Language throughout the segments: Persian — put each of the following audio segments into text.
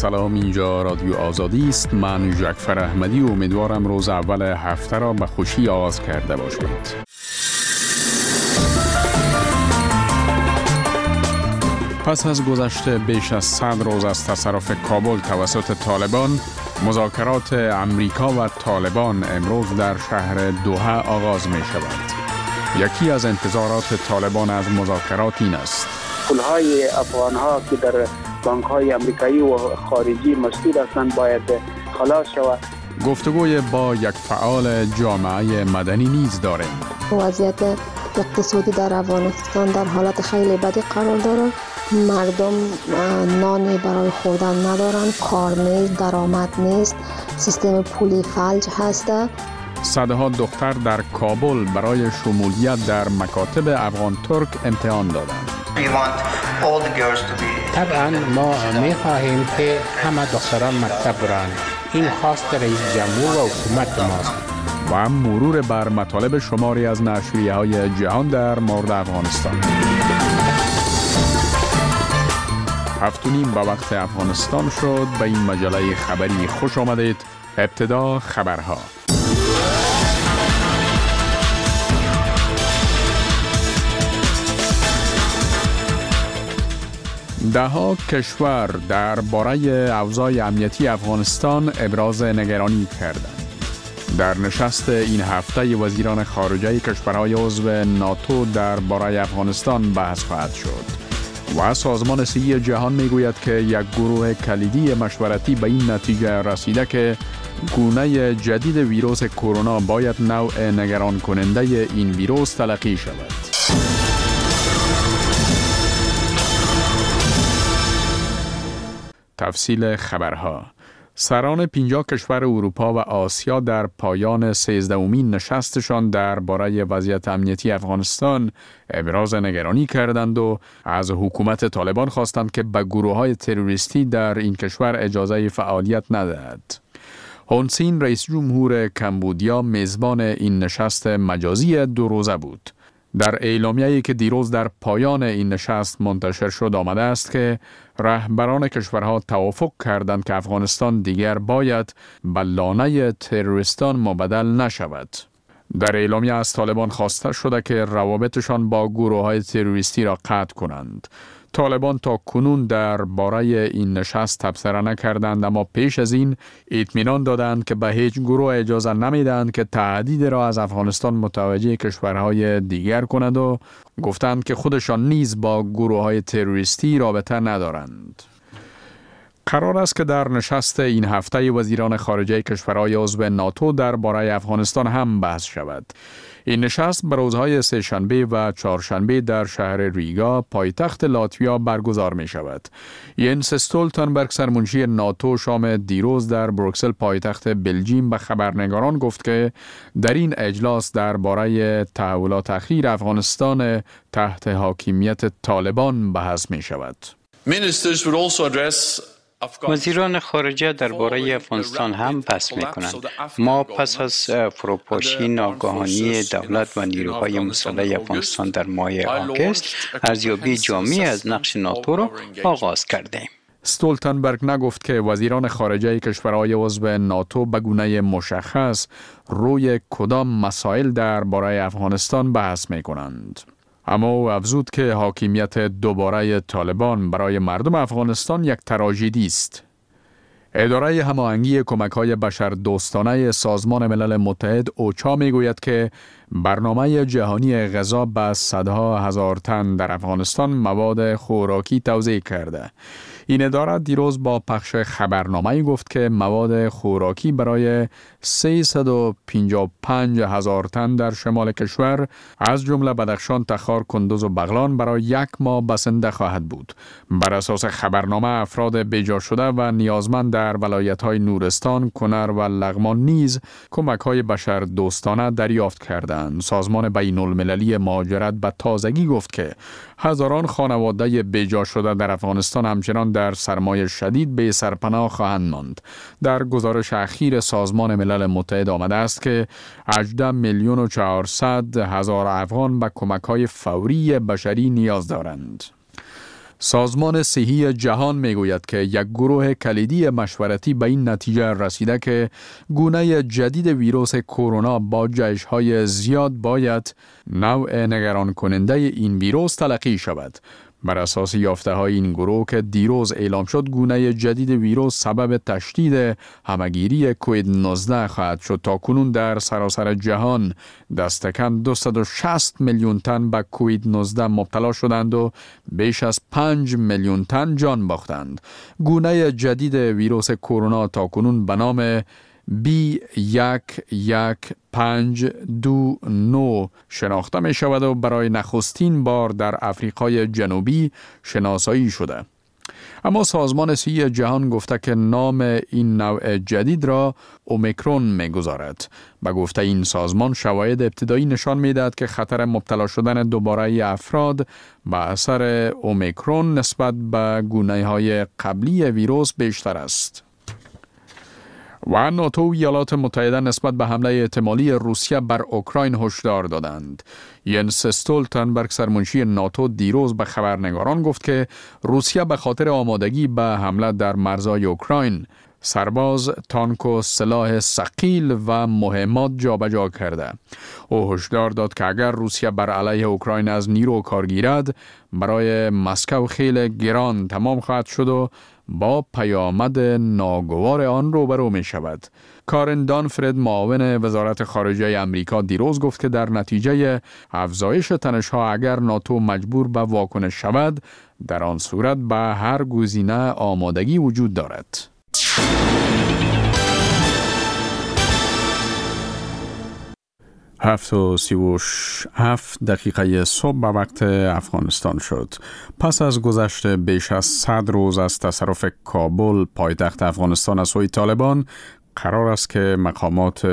سلام، اینجا رادیو آزادی است. من جعفر احمدی و امیدوارم روز اول هفته را به خوشی آغاز کرده باشید. پس از گذشته بیش از 100 روز از تصرف کابل توسط طالبان، مذاکرات امریکا و طالبان امروز در شهر دوحه آغاز می شود. یکی از انتظارات طالبان از مذاکرات این است: پولهای افغانها که در بانک‌های امریکایی و خارجی مسدود هستند باید خلاص شود. گفتگوی با یک فعال جامعه مدنی نیز داریم. وضعیت اقتصادی در افغانستان در حالت خیلی بدی قرار داره. مردم نانی برای خوردن ندارن، کار نیست، درآمد نیست، سیستم پولی فلج هسته. صدها دختر در کابل برای شمولیت در مکاتب افغان ترک امتحان دادند. طبعا ما می‌خواهیم که همه دختران مکتب برند. این خواست رئیس جمهور و حکومت ماست. و مرور بر مطالب شماری از نشریه‌های جهان در مورد افغانستان. 7:30 به وقت افغانستان شد. به این مجله خبری خوش آمدید. ابتدا خبرها. ده‌ها کشور درباره اوضاع امنیتی افغانستان ابراز نگرانی کردند. در نشست این هفته وزیران خارجه کشورهای عضو ناتو درباره افغانستان بحث خواهد شد. و سازمان صحی جهان میگوید که یک گروه کلیدی مشورتی به این نتیجه رسیده که گونه جدید ویروس کرونا باید نوع نگران کننده این ویروس تلقی شود. تفصیل خبرها. سران 50 کشور اروپا و آسیا در پایان 13مین نشستشان درباره وضعیت امنیتی افغانستان ابراز نگرانی کردند و از حکومت طالبان خواستند که به گروه‌های تروریستی در این کشور اجازه فعالیت ندهد. هون سین رئیس جمهور کمبودیا میزبان این نشست مجازی 2 روزه بود. در اعلامیه‌ای که دیروز در پایان این نشست منتشر شد آمده است که رهبران کشورها توافق کردند که افغانستان دیگر باید به لانه تروریستان مبدل نشود. در اعلامیه از طالبان خواسته شده که روابطشان با گروه‌های تروریستی را قطع کنند. طالبان تا کنون درباره این نشست تبصره نکردند، اما پیش از این اطمینان دادند که به هیچ گروه اجازه نمیدهند که تهدید را از افغانستان متوجه کشورهای دیگر کنند و گفتند که خودشان نیز با گروه‌های تروریستی رابطه ندارند. قرار است که در نشست این هفته وزیران خارجه کشورهای عضو ناتو درباره افغانستان هم بحث شود. این نشست به روزهای سه‌شنبه و چهارشنبه در شهر ریگا پایتخت لاتویا برگزار می شود. ینس استولتنبرگ سرمنشی ناتو شام دیروز در بروکسل پایتخت بلژیم به خبرنگاران گفت که در این اجلاس درباره تحولات اخیر افغانستان تحت حاکمیت طالبان بحث می شود. وزیران خارجه درباره افغانستان هم بحث می‌کنند. ما پس از فروپاشی ناگهانی دولت و نیروهای مسلح افغانستان در ماه آگوست ارزیابی جامعی از نقش ناتو را آغاز کردیم. استولتنبرگ نگفت که وزیران خارجه کشورهای عضو ناتو به گونه مشخص روی کدام مسائل درباره افغانستان بحث می‌کنند. اما او افزود که حاکمیت دوباره طالبان برای مردم افغانستان یک تراژدی است. اداره هماهنگی کمک‌های بشردوستانه سازمان ملل متحد اوچا میگوید که برنامه جهانی غذا به صدها هزار تن در افغانستان مواد خوراکی توزیع کرده. این اداره دیروز با پخش خبرنامه‌ای گفت که مواد خوراکی برای 355 هزار تن در شمال کشور از جمله بدخشان، تخار، کندوز و بغلان برای 1 ماه بسنده خواهد بود. بر اساس خبرنامه افراد بیجا شده و نیازمند در ولایت‌های نورستان، کنر و لغمان نیز کمک‌های بشردوستانه دریافت کردند. سازمان بین‌المللی مهاجرت به تازگی گفت که هزاران خانواده بیجا شده در افغانستان همچنان در سرمای شدید به سرپناه خواهند ماند. در گزارش اخیر سازمان ملل متحد آمده است که 18,400,000 افغان به کمک‌های فوری بشری نیاز دارند. سازمان صحی جهان میگوید که یک گروه کلیدی مشورتی به این نتیجه رسیده که گونه جدید ویروس کرونا با جهش‌های زیاد باید نوع نگران کننده این ویروس تلقی شود. بر اساس یافته‌های این گروه که دیروز اعلام شد، گونه جدید ویروس سبب تشدید همگیری کووید 19 خواهد شد. تا کنون در سراسر جهان دست کم 260 میلیون تن به کووید 19 مبتلا شدند و بیش از 5 میلیون تن جان باختند. گونه جدید ویروس کرونا تا کنون به نام B11529 شناخته می شود و برای نخستین بار در آفریقای جنوبی شناسایی شده. اما سازمان صحی جهان گفته که نام این نوع جدید را اومیکرون می گذارد. به گفته این سازمان، شواهد ابتدایی نشان می دهد که خطر مبتلا شدن دوباره افراد به اثر اومیکرون نسبت به گونه های قبلی ویروس بیشتر است. و ناتو و ایالات متحده نسبت به حمله احتمالی روسیه بر اوکراین هشدار دادند. ینس استولتنبرگ سرمنشی ناتو دیروز به خبرنگاران گفت که روسیه به خاطر آمادگی به حمله در مرزهای اوکراین سرباز، تانک و سلاح ثقیل و مهمات جابجا کرده. او هشدار داد که اگر روسیه بر علیه اوکراین از نیرو کار گیرد، برای مسکو خیلی گران تمام خواهد شد و با پیامد ناگوار آن روبرو می شود. کارن دانفرد، معاون وزارت خارجه امریکا، دیروز گفت که در نتیجه افزایش تنش‌ها اگر ناتو مجبور به واکنش شود، در آن صورت به هر گزینه آمادگی وجود دارد. 7:37 صبح به وقت افغانستان شد. پس از گذشت بیش از 100 روز از تصرف کابل، پایتخت افغانستان، از سوی طالبان، قرار است که مقامات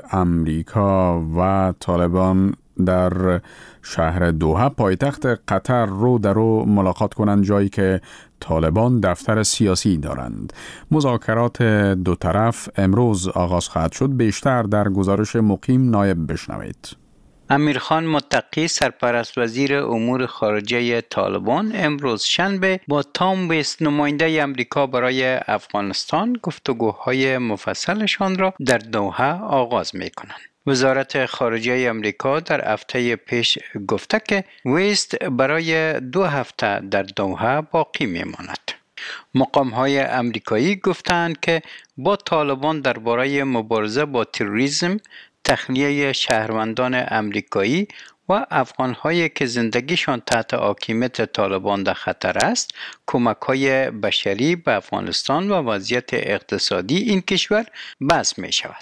امریکا و طالبان در شهر دوحه، پایتخت قطر، رو در رو ملاقات کنند، جایی که طالبان دفتر سیاسی دارند. مذاکرات دو طرف امروز آغاز خواهد شد. بیشتر در گزارش مقیم نایب بشنوید. امیرخان متقی، سرپرست وزیر امور خارجه طالبان، امروز شنبه با تام ویست، نماینده امریکا برای افغانستان، گفتگوهای مفصلشان را در دوحه آغاز می‌کنند. وزارت خارجه امریکا در هفته پیش گفته که ویست برای 2 هفته در دوحه باقی می‌ماند. مقام‌های امریکایی گفتند که با طالبان درباره مبارزه با تروریسم، تخلیه شهروندان امریکایی و افغان‌هایی که زندگیشان تحت حاکمیت طالبان در خطر است، کمک‌های بشری به افغانستان و وضعیت اقتصادی این کشور بحث می‌شود.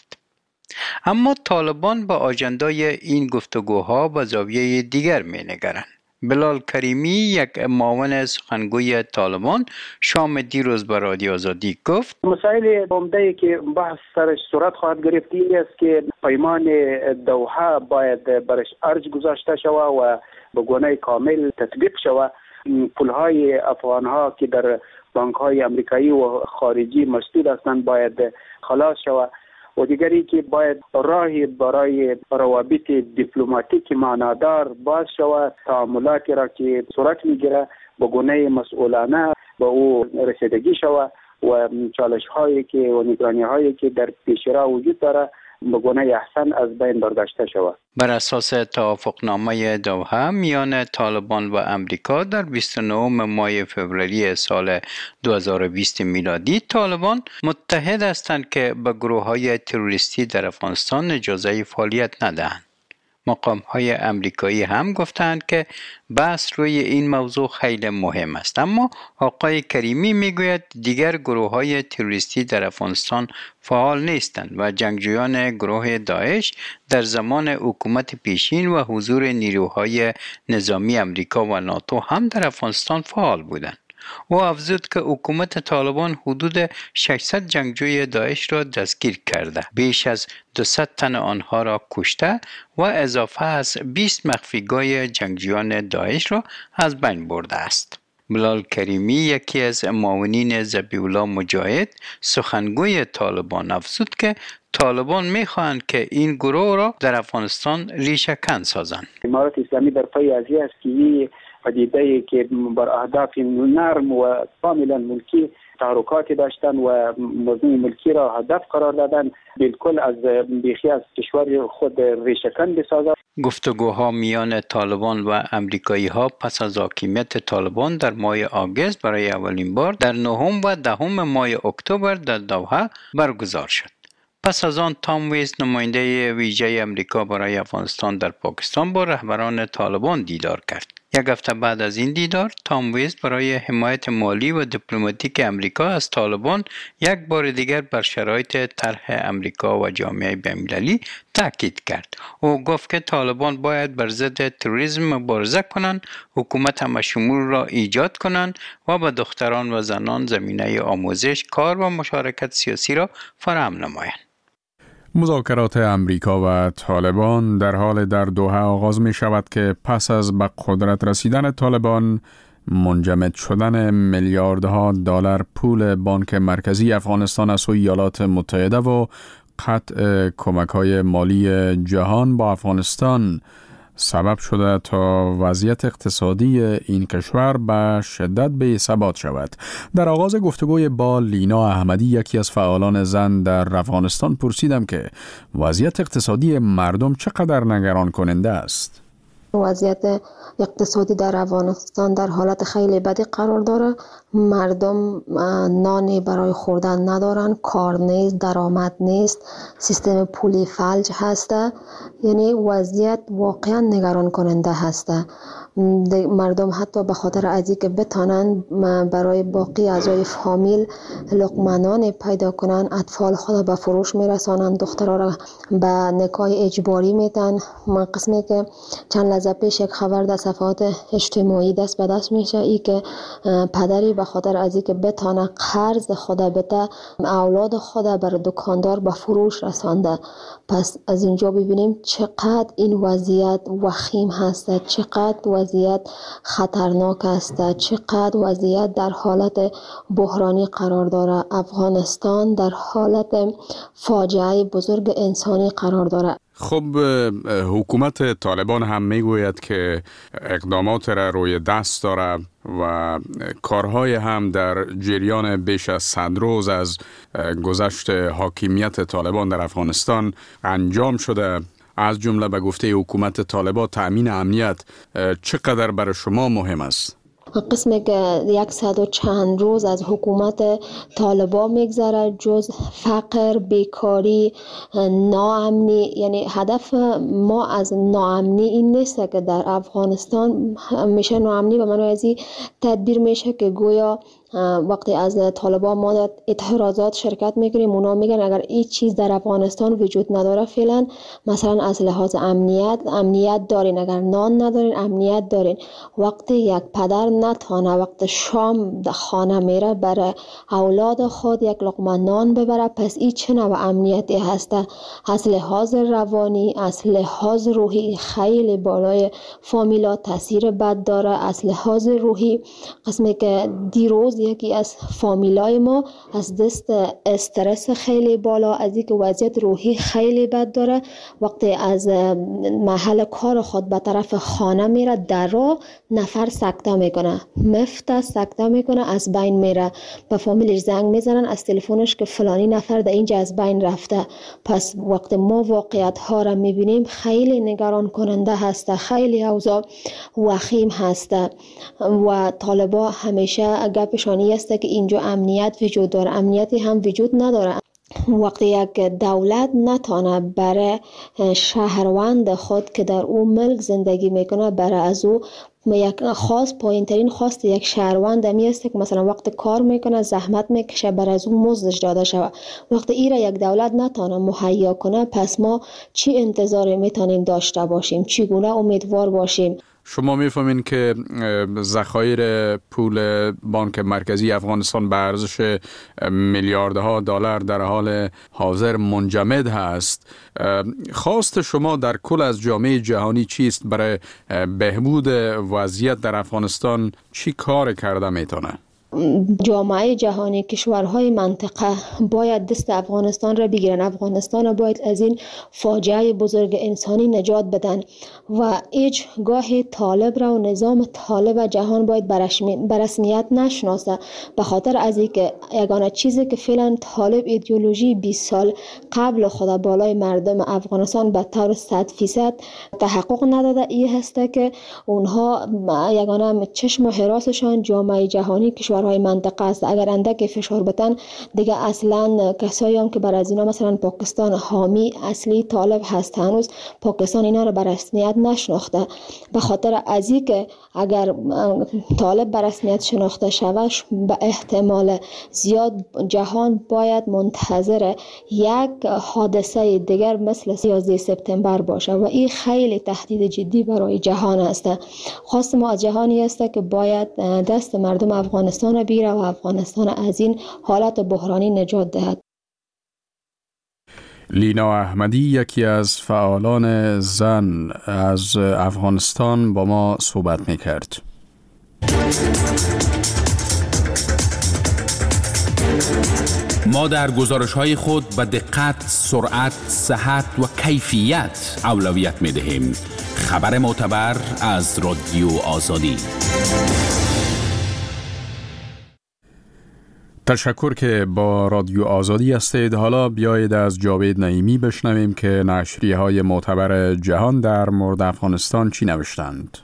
اما طالبان با آژندای این گفتگوها به زاویه دیگر می‌نگرند. بلال کریمی، یک معاون سخنگوی طالبان، شام دیروز به رادیو آزادی گفت: مسائل عمده‌ای که بحث سرش صورت خواهد گرفت این است که پیمان دوحه باید برش ارج گذاشته شود و به گونه کامل تطبیق شود. پولهای افغانها که در بانک‌های امریکایی و خارجی مسدود هستند باید خلاص شود و دیگری که باید راهی برای روابط دیپلماتیک معنادار باز شود. تعاملاتی را که صورت میگیره به گونه مسئولانه به او رسیدگی شود و چالش‌هایی که و نگرانی‌هایی که در پیشرو وجود داره به گونه احسن از بین برداشته شود. بر اساس توافقنامه دوحه میان طالبان و امریکا در 29 ماه فوریه سال 2020 میلادی، طالبان متحد هستند که به گروه‌های تروریستی در افغانستان اجازه فعالیت ندهند. مقام‌های امریکایی هم گفتند که بحث روی این موضوع خیلی مهم است. اما آقای کریمی میگوید دیگر گروه‌های تروریستی در افغانستان فعال نیستند و جنگجویان گروه داعش در زمان حکومت پیشین و حضور نیروهای نظامی امریکا و ناتو هم در افغانستان فعال بودند. او افزود که حکومت طالبان حدود 600 جنگجوی داعش را دستگیر کرده، بیش از 200 تن آنها را کشته و اضافه از 20 مخفیگاه جنگجویان داعش را از بین برده است. بلال کریمی، یکی از معاونین ذبیح الله مجاهد، سخنگوی طالبان، افزود که طالبان می‌خواهند که این گروه را در افغانستان ریشه کن سازند. امارات اسلامی در پی ازی است که پدیده‌ای که بر اهداف نرم و کاملا ملکی تحرکاتی داشتن و موضوع ملکی را هدف قرار دادن، بالکل از بیخی از کشور خود ریشه‌کن بسازد. گفتگوها میان طالبان و امریکایی ها پس از حاکمیت طالبان در ماه آگوست برای اولین بار در 9 و 10 ماه اکتبر در دوحه برگزار شد. پس از آن تام ویز نماینده ویژه امریکا برای افغانستان در پاکستان با رهبران طالبان دیدار کرد. یک هفته بعد از این دیدار، تام ویز برای حمایت مالی و دیپلماتیک امریکا از طالبان یک بار دیگر بر شرایط طرح امریکا و جامعه بین‌المللی تاکید کرد. او گفت که طالبان باید بر ضد تروریسم مبارزه کنند، حکومت همه‌شمول را ایجاد کنند و به دختران و زنان زمینه آموزش، کار و مشارکت سیاسی را فراهم نمایند. مذاکرات امریکا و طالبان در حال در دوحه آغاز می شود که پس از به قدرت رسیدن طالبان، منجمد شدن میلیاردها دلار پول بانک مرکزی افغانستان از سوی ایالات متحده و قطع کمک‌های مالی جهان با افغانستان سبب شده تا وضعیت اقتصادی این کشور به شدت بی‌ثبات شود. در آغاز گفتگوی با لینا احمدی، یکی از فعالان زن در افغانستان، پرسیدم که وضعیت اقتصادی مردم چقدر نگران کننده است. وضعیت اقتصادی در افغانستان در حالت خیلی بدی قرار داره. مردم نانی برای خوردن ندارن، کار نیست، درآمد نیست، سیستم پولی فلج هسته. یعنی وضعیت واقعا نگران کننده هسته. مردم حتی به خاطر از اینکه بتانن برای باقی اعضای فامیل لقمه پیدا کنن، اطفال خود به فروش میرسانن، دخترها را به نکاح اجباری میتن. من قسمی که چند لحظه پیش یک خبر در صفحات اجتماعی دست به دست میشه، ای که پدری به خاطر از اینکه بتانه قرض خود بده، اولاد خود بر دکاندار به فروش رسانده. پس از اینجا ببینیم چقدر این وضعیت وخیم هسته، چقدر وضعیت خطرناک است، چقدر وضعیت در حالت بحرانی قرار داره. افغانستان در حالت فاجعه بزرگ انسانی قرار داره. خب حکومت طالبان هم میگوید که اقدامات را روی دست داره و کارهای هم در جریان بیش از 100 روز از گذشت حاکمیت طالبان در افغانستان انجام شده. از جمله به گفته حکومت طالبان تأمین امنیت چقدر برای شما مهم است؟ قسمی که 100 و چند روز از حکومت طالبان میگذره، جز فقر، بیکاری، ناامنی. یعنی هدف ما از ناامنی این نیست که در افغانستان میشه ناامنی به معنی ازی تدبیر میشه که گویا وقتی از طالبان ما در اعتراضات شرکت میکنیم، اونا میگن اگر این چیز در افغانستان وجود نداره فعلا، مثلا از لحاظ امنیت دارین، اگر نان ندارین امنیت دارین. وقتی یک پدر نتانه وقت شام در خانه میره برای اولاد خود یک لقمه نان ببره، پس این چه نوع امنیتی هسته؟ از لحاظ روانی، از لحاظ روحی خیلی بالای فامیلا تاثیر بد داره. از لحاظ روحی قسمی که دیروز یکی از فامیلای ما از دست استرس خیلی بالا، از اینکه وضعیت روحی خیلی بد داره، وقتی از محل کار خود به طرف خانه میره، در راه نفر سکته میکنه، مفت سکته میکنه، از بین میره. به فامیلش زنگ میزنن از تلفنش که فلانی نفر در اینجا از بین رفته. پس وقتی ما واقعیت ها را میبینیم خیلی نگران کننده هسته، خیلی اوضاع وخیم هسته. و طالبان همیشه گپشانی است که اینجا امنیت وجود داره، امنیتی هم وجود نداره. وقتی یک دولت نتانه برای شهروند خود که در اون ملک زندگی میکنه، برای از او یک پایین ترین خواست یک شهروند می است که مثلا وقت کار میکنه زحمت میکشه، بر از اون مزدش داده شود. وقتی این را یک دولت نتانه مهیا کنه، پس ما چی انتظاری میتونیم داشته باشیم؟ چگونه امیدوار باشیم؟ شما میفهمین که ذخایر پول بانک مرکزی افغانستان به ارزش میلیاردها دلار در حال حاضر منجمد هست. خواست شما در کل از جامعه جهانی چیست برای بهبود وضعیت در افغانستان؟ چی کار کرده میتونه؟ جامعه جهانی، کشورهای منطقه باید دست افغانستان را بگیرن. افغانستان را باید از این فاجعه بزرگ انسانی نجات بدن و هیچ گاه طالب را و نظام طالب جهان باید به رسمیت نشناسه، به خاطر از اینکه یگانه چیزی که فعلا طالب ایدئولوژی 20 سال قبل خدا بالای مردم افغانستان به طور 100% تحقق نداده این هسته که اونها یگانه چشم و حراسشان جامعه جهانی کشورهای منطقه است. اگر اندک فشار بتن دیگه اصلا کسایی هم که بر از اینا مثلا پاکستان حامی اصلی طالب هست، هنوز پاکستان اینا رو به رسمیت نشناخته. به خاطر از این که اگر طالب به رسمیت شناخته شود به احتمال زیاد جهان باید منتظر یک حادثه دیگر مثل 11 سپتامبر باشه و این خیلی تهدید جدی برای جهان است. خواست ما از جهانی است که باید دست مردم افغانستان بگیره و افغانستان از این حالت بحرانی نجات دهد. لینا احمدی، یکی از فعالان زن از افغانستان، با ما صحبت می‌کرد. ما در گزارش‌های خود به دقت، سرعت، صحت و کیفیت اولویت می‌دهیم. خبر معتبر از رادیو آزادی. تشکر که با رادیو آزادی هستید. حالا بیایید از جاوید نعیمی بشنویم که نشریه‌های معتبر جهان در مورد افغانستان چی نوشتند.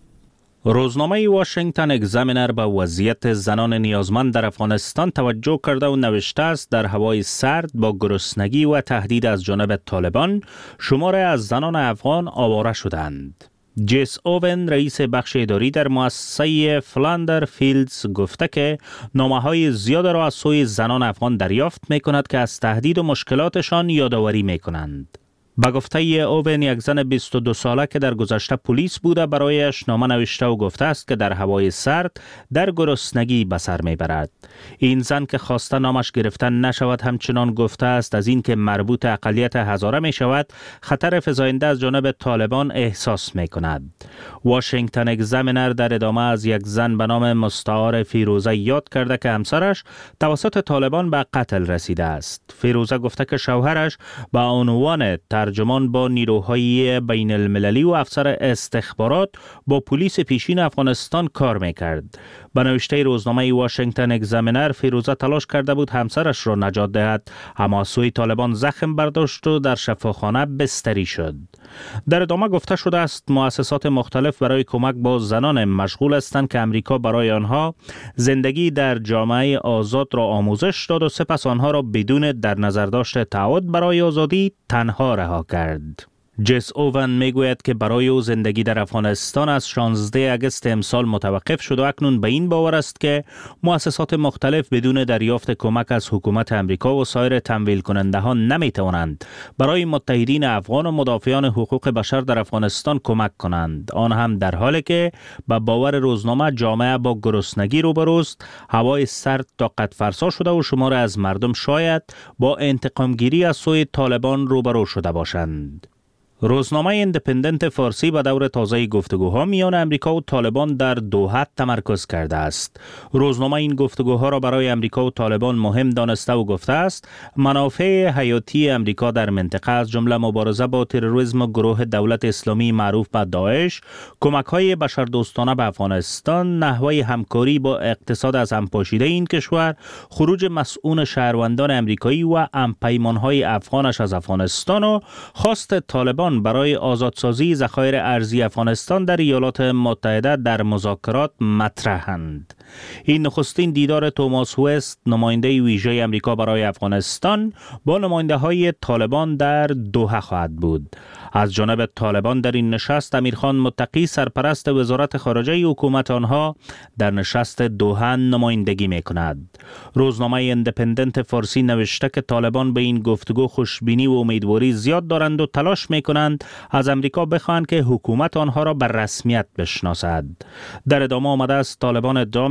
روزنامه واشنگتن اگزامینر به وضعیت زنان نیازمند در افغانستان توجه کرده و نوشته است در هوای سرد با گرسنگی و تهدید از جانب طالبان شمار از زنان افغان آواره شدند. جیس اوون، رئیس بخش اداری در مؤسسه فلاندر فیلدز، گفته که نامه‌های زیاد را از سوی زنان افغان دریافت می‌کند که از تهدید و مشکلاتشان یادآوری می‌کنند. به گفته اوون، یک زن 22 ساله که در گذشته پلیس بوده برایش نامه نوشته و گفته است که در هوای سرد در گرسنگی به سر میبرد. این زن که خواسته نامش گرفته نشود همچنان گفته است از این که مربوط اقلیت هزاره می شود خطر فزاینده از جانب طالبان احساس می کند. واشنگتن اگزامینر در ادامه از یک زن به نام مستعار فیروزه یاد کرده که همسرش توسط طالبان به قتل رسیده است. فیروزه گفته که شوهرش به عنوان ترجمان با نیروهای بین المللی و افسر استخبارات با پلیس پیشین افغانستان کار میکرد. به نوشته روزنامه واشنگتن اگزامینر، فیروزه تلاش کرده بود همسرش را نجات دهد، اما سوی طالبان زخم برداشت و در شفاخانه بستری شد. در ادامه گفته شده است مؤسسات مختلف برای کمک با زنان مشغول هستند که امریکا برای آنها زندگی در جامعه آزاد را آموزش داد و سپس آنها را بدون در نظر داشت تعهد برای آزادی تنها رها کرد. جیس اوون میگوید که برای او زندگی در افغانستان از 16 اگست امسال متوقف شد و اکنون به این باور است که مؤسسات مختلف بدون دریافت کمک از حکومت امریکا و سایر تمویل کننده ها نمیتوانند برای متحدین افغان و مدافعان حقوق بشر در افغانستان کمک کنند، آن هم در حالی که به باور روزنامه جامعه با گرسنگی روبروست، هوای سرد طاقت فرسا شده و شمار از مردم شاید با انتقام گیری از سوی طالبان روبرو شده باشند. روزنامه ایندیپندنت فارسی به دور تازه گفتگوها میان امریکا و طالبان در دوحه تمرکز کرده است. روزنامه این گفتگوها را برای امریکا و طالبان مهم دانسته و گفته است منافع حیاتی امریکا در منطقه از جمله مبارزه با تروریسم و گروه دولت اسلامی معروف به داعش، کمک‌های بشردوستانه به افغانستان، نحوه همکاری با اقتصاد از هم پاشیده این کشور، خروج مسئول شهروندان امریکایی و همپیمان‌های افغانش از افغانستان و خواست طالبان برای آزادسازی ذخایر ارزی افغانستان در ایالات متحده در مذاکرات مطرحند. این نخستین دیدار توماس وست، نماینده ویژه امریکا برای افغانستان، با نماینده‌های طالبان در دوحه خواهد بود. از جانب طالبان در این نشست امیرخان متقی، سرپرست وزارت خارجه حکومت آنها، در نشست دوحه نمایندگی می‌کند. روزنامه ایندیپندنت فارسی نوشته که طالبان به این گفتگو خوشبینی و امیدواری زیاد دارند و تلاش می‌کنند از امریکا بخواهند که حکومت آنها را به رسمیت بشناسد. در ادامه آمده است طالبان ادعا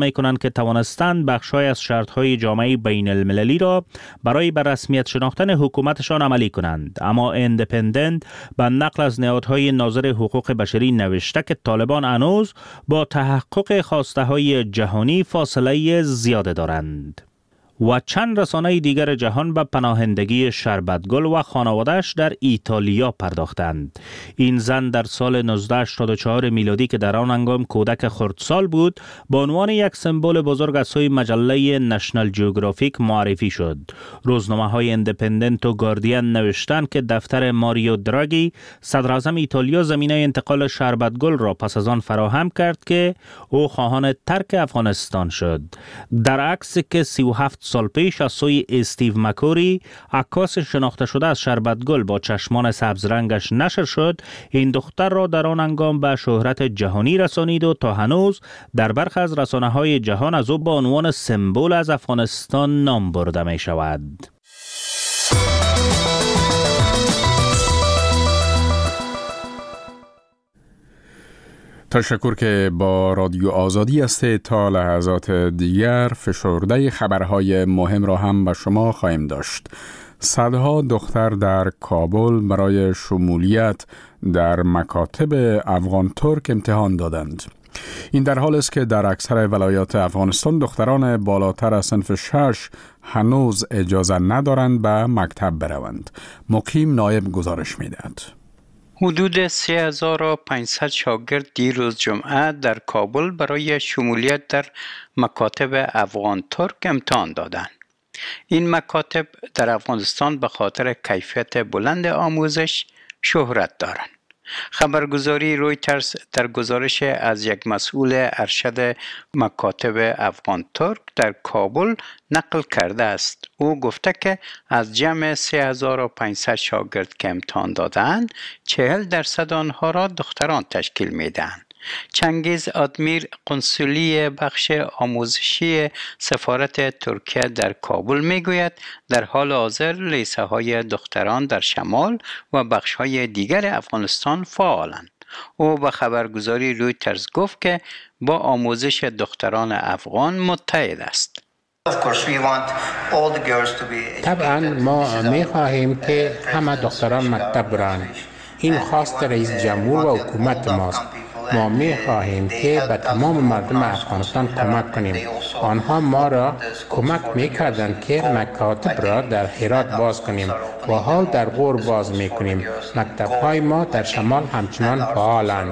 می کنند که توانستند بخشای از شرطهای جامعه بین المللی را برای به رسمیت شناختن حکومتشان عملی کنند. اما ایندیپندنت به نقل از نهادهای ناظر حقوق بشری نوشته که طالبان هنوز با تحقق خواسته های جهانی فاصله زیاده دارند. و چند رسانه دیگر جهان به پناهندگی شربتگل و خانواده‌اش در ایتالیا پرداختند. این زن در سال 1984 میلادی که در آن هنگام کودک خردسال بود، به عنوان یک سمبل بزرگ از سوی مجله نشنال جیوگرافیک معرفی شد. روزنامه‌های ایندیپندنت و گاردین نوشتند که دفتر ماریو دراگی، صدر اعظم ایتالیا، زمینه انتقال شربتگل را پس از آن فراهم کرد که او خواهان ترک افغانستان شد. در عکسی که 37 سال پیش از سوی استیو مکوری، عکاس شناخته شده از شربتگل با چشمان سبز رنگش نشر شد، این دختر را در آن هنگام به شهرت جهانی رسانید و تا هنوز در برخی از رسانه‌های جهان از او با عنوان سمبل از افغانستان نام برده می شود. تشکر که با رادیو آزادی است. تا لحظات دیگر فشرده خبرهای مهم را هم به شما خواهیم داشت. صدها دختر در کابل برای شمولیت در مکاتب افغان ترک امتحان دادند. این در حال است که در اکثر ولایات افغانستان دختران بالاتر از صنف 6 هنوز اجازه ندارند به مکتب بروند. مقیم نایب گزارش می‌دهد. حدود 3500 شاگرد دیروز جمعه در کابل برای شمولیت در مکاتب افغان ترک امتحان دادند. این مکاتب در افغانستان به خاطر کیفیت بلند آموزش شهرت دارند. خبرگزاری رویترز در گزارش از یک مسئول ارشد مکاتب افغان ترک در کابل نقل کرده است. او گفته که از جمع 3500 شاگرد که امتحان دادند، 40% آنها را دختران تشکیل میدهند. چنگیز آدمیر، قنصلی بخش آموزشی سفارت ترکیه در کابل میگوید در حال حاضر لیسه های دختران در شمال و بخش های دیگر افغانستان فعالند. او به خبرگزاری رویترز گفت که با آموزش دختران افغان متحد است. طبعا ما می خواهیم که همه دختران مکتب برند. این خواست رئیس جمهور و حکومت ماست. ما می خواهیم که به تمام مردم افغانستان کمک کنیم. آنها ما را کمک می کردند که مکاتب را در هرات باز کنیم و حال در غور باز می کنیم. مکتب های ما در شمال همچنان فعالند.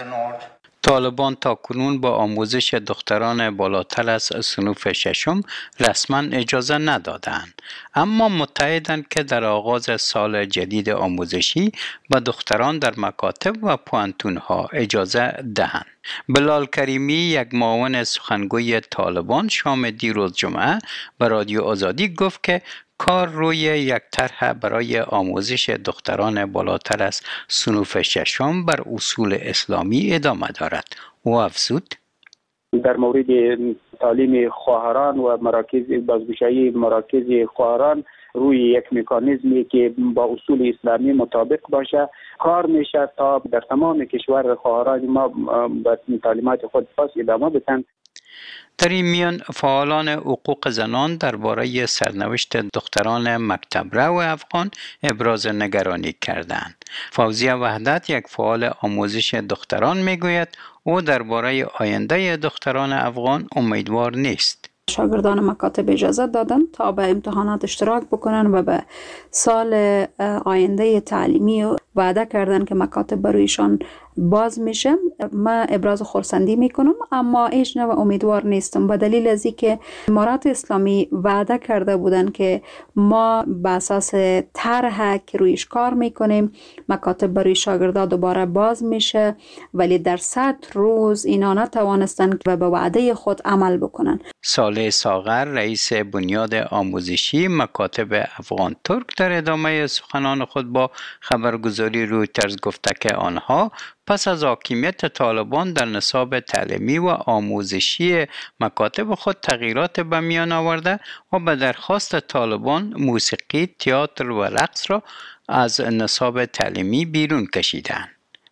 طالبان تاکنون با آموزش دختران بالاتر از صنف 6 رسما اجازه ندادند، اما متحدند که در آغاز سال جدید آموزشی به دختران در مکاتب و پوانتون‌ها اجازه دهند. بلال کریمی، یک معاون سخنگوی طالبان، شام دیروز جمعه به رادیو آزادی گفت که کار روی یک طرح برای آموزش دختران بالاتر از صنف 6 بر اصول اسلامی ادامه دارد. او افزود: در مورد تعلیم خواهران و مراکز بازگشایی مراکز خواهران روی یک مکانیزمی که با اصول اسلامی مطابق باشه کار میشه تا در تمام کشور خواهران ما به تعلیمات خود پس ادامه بدن. در این میان فعالان حقوق زنان درباره سرنوشت دختران مکتب رو افغان ابراز نگرانی کردند. فوزیه وحدت، یک فعال آموزش دختران، میگوید او درباره آینده دختران افغان امیدوار نیست. شاگردان مکاتب اجازه دادن تا به امتحانات اشتراک بکنن و به سال آینده تعلیمی وعده کردن که مکاتب برویشان باز میشه. من ابراز خرسندی میکنم، اما هیچ نوع امیدوار نیستم به دلیل از اینکه امارات اسلامی وعده کرده بودن که ما به اساس طرح که رویش کار میکنیم مکاتب بروی شاگردا دوباره باز میشه، ولی در 100 روز اینا نتوانستن که به وعده خود عمل بکنن. صالح ساغر، رئیس بنیاد آموزشی مکاتب افغان ترک، در ادامه سخنان خود با خبرگزاری رویترز گفته که آنها پس از حاکمیت طالبان در نصاب تعلیمی و آموزشی مکاتب خود تغییرات به میان آورده و به درخواست طالبان موسیقی، تئاتر و رقص را از نصاب تعلیمی بیرون کشیدند.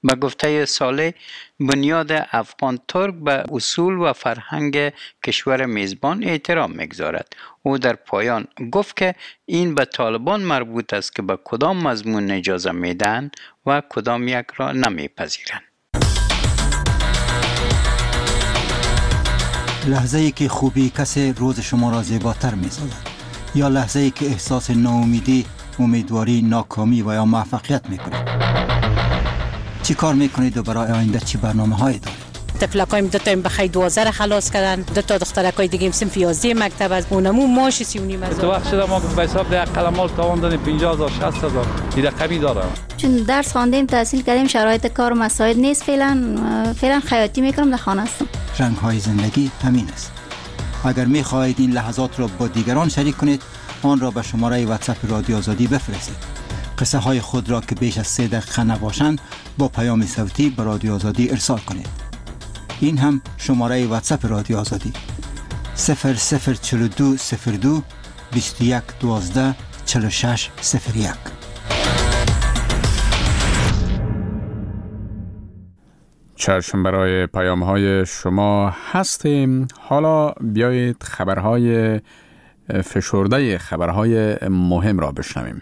به گفته صالح، بنیاد افغان ترک به اصول و فرهنگ کشور میزبان احترام می‌گذارد. او در پایان گفت که این به طالبان مربوط است که به کدام مضمون اجازه میدن و کدام یک را نمیپذیرند. لحظه‌ای که خوبی کسی روز شما را زیباتر می‌سازد، یا لحظه‌ای که احساس ناامیدی، امیدواری، ناکامی و یا موفقیت می‌کنید. چی کار می‌کنید و برای آینده چی برنامه‌هایی دارید؟ تفلکایم دو تا بخای 12 خلاص کردن، دو تا دخترکای دیگه صنف 11 مکتب از اونمو ماش 39,000. تو وقت شده ما به حساب ده قلمال تاوان دادیم 50,000 60,000 این رقمی داره. چون درس خواندیم، تحصیل کردیم، شرایط کار و مساعد نیست، فعلا خیاطی میکنم، در خانه هستم. رنگ‌های زندگی همین است. اگر می‌خواهید این لحظات را با دیگران شریک کنید، آن را به شماره واتساپ رادیو آزادی بفرستید. قصه های خود را که بیش از 3 دقیقه نباشند با پیام صوتی به رادیو آزادی ارسال کنید. این هم شماره واتساپ رادیو آزادی 004202 21 12 46 01. چشم برای پیام های شما هستیم. حالا بیایید خبرهای فشرده خبرهای مهم را بشنویم.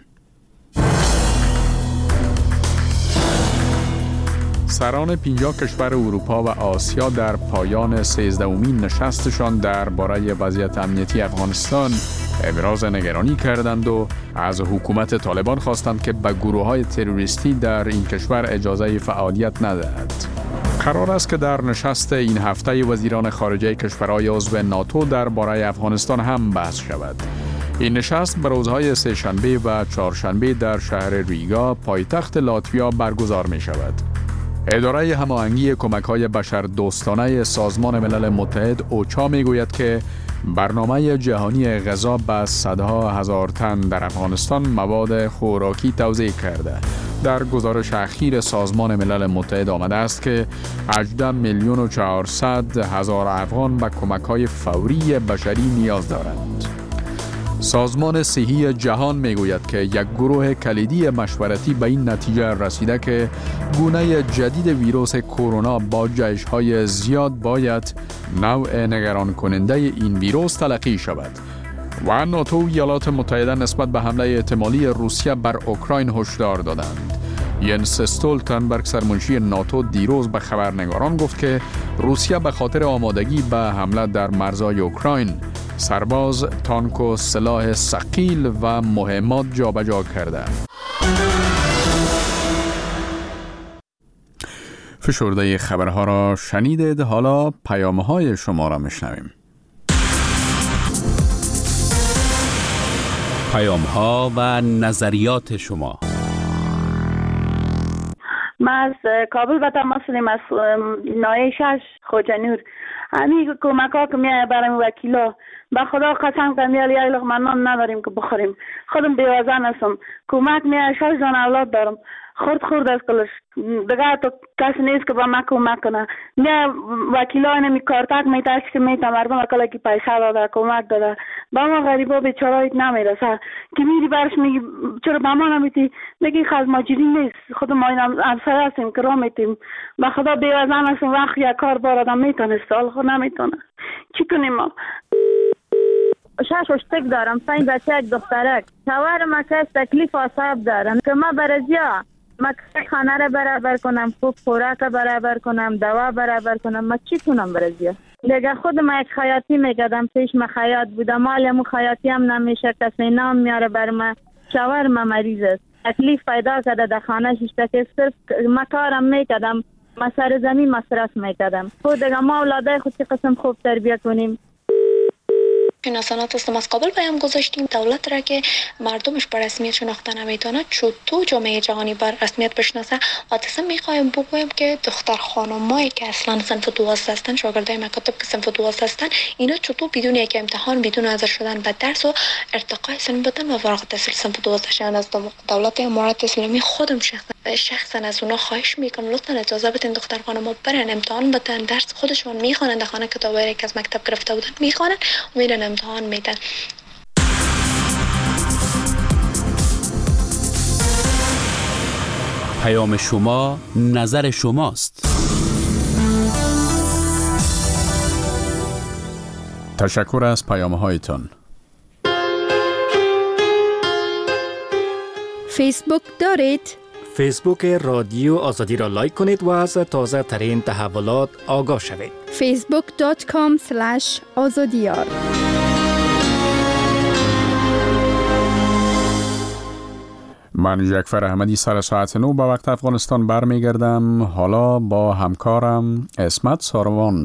سران 50 کشور اروپا و آسیا در پایان 13مین نشستشان درباره وضعیت امنیتی افغانستان ابراز نگرانی کردند و از حکومت طالبان خواستند که به گروه‌های تروریستی در این کشور اجازه فعالیت ندهد. قرار است که در نشست این هفته وزیران خارجه کشورهای عضو ناتو درباره افغانستان هم بحث شود. این نشست به روزهای سه‌شنبه و چهارشنبه در شهر ریگا، پایتخت لاتویا برگزار می شود. اداره هماهنگی کمک‌های بشردوستانه سازمان ملل متحد اوچا می‌گوید که برنامه جهانی غذا به صدها هزار تن در افغانستان مواد خوراکی توزیع کرده. در گزارش اخیر سازمان ملل متحد آمده است که 18,400,000 افغان به کمک‌های فوری بشری نیاز دارند. سازمان صحی جهان میگوید که یک گروه کلیدی مشورتی به این نتیجه رسیده که گونه جدید ویروس کرونا با جایش‌های زیاد باید نوع نگران کننده این ویروس تلقی شود. و ناتو و ایالات متحده نسبت به حمله احتمالی روسیه بر اوکراین هشدار دادند. ینس استولتنبرگ سرمنشی ناتو دیروز به خبرنگاران گفت که روسیه به خاطر آمادگی به حمله در مرزهای اوکراین سرباز، تانک و سلاح ثقیل و مهمات جابجا کرده. فشرده خبرها را شنیدید. حالا پیام‌های شما را میشنویم. پیام‌ها و نظریات شما. ما از کابل به تماس هستیم، از نایه 6 خوجانور. همین کمک ها که میایه برای وکیلا، به خدا قسم کنم یک لقمه نان نداریم که بخوریم. خودم بیوزن هستم، کمک میایه، 6 جان اولاد دارم، خورد از کلش دیگه تو کسی نیست که با ما کمک کنه. میایه وکیلا اینمی کارتک میتاش که میتا مردم اکلا که پیسه داده کمک داده، با ما غریبا بیچارایت نمیرسه که میری برش میگی چرا با ما نمیتی، میگی خز ماجری نیست، خود ما این همسایه هستیم که را میتیم. به خدا بیوزن هستیم، وقت یک کار بار آدم میتونست حال خود نمیتونه، چی کنیم ما؟ 6 اشتک دارم، 5 بچه یک دخترک، شوهر ما که تکلیف آساب دارم که ما برزیا ما خانه را برابر کنم، خوب خوراک برابر کنم، دوا برابر کنم، ما چی کنم برزیا؟ دیگه خود ما یک خیاطی میکردم، پیش ما خیاط بودم، مالمو خیاطی هم نمیشه، کسی نام میاره بر ما، شوهر ما مریض است، تکلیف پیدا کرده در خانه شیشتک، صرف ما کارم میکردم، ما سر زمین مصرف میکردم. خود دیگه ما اولاده خود چی قسم خوب تربیت کنیم. ناسانات هستم، از قابل پیام گذاشتیم دولت را که مردمش بر رسمیت شناخته نمیتونه، چطور جامعه جهانی بر رسمیت بشناسه. حادثه میخوایم بگویم که دختر خانمایی که اصلا صنف 12 هستن، شاگردای مکاتب که صنف 12 هستن، اینا چطور بدون یک امتحان، بدون حاضر شدن به درس و ارتقای سن بدن و فارغ التحصیل صنف 12 شدن، از دولت امارات اسلامی خودم شخصا از اونا خواهش میکنم لطفا اجازه بدین دختر خانم‌ها برن امتحان بدن، درس خودشون میخوانن، در خانه کتابایی که از مکتب گرفته بودن میخوانن و میرن امتحان میدن. پیام شما نظر شماست. تشکر از پیام‌هایتان. فیسبوک دارید؟ فیسبوک رادیو آزادی را لایک کنید و از تازه ترین تحولات آگاه شوید. facebook.com/azadiyar. من جعفر احمدی سر ساعت 9 به وقت افغانستان برمیگردم. حالا با همکارم اسمت ساروان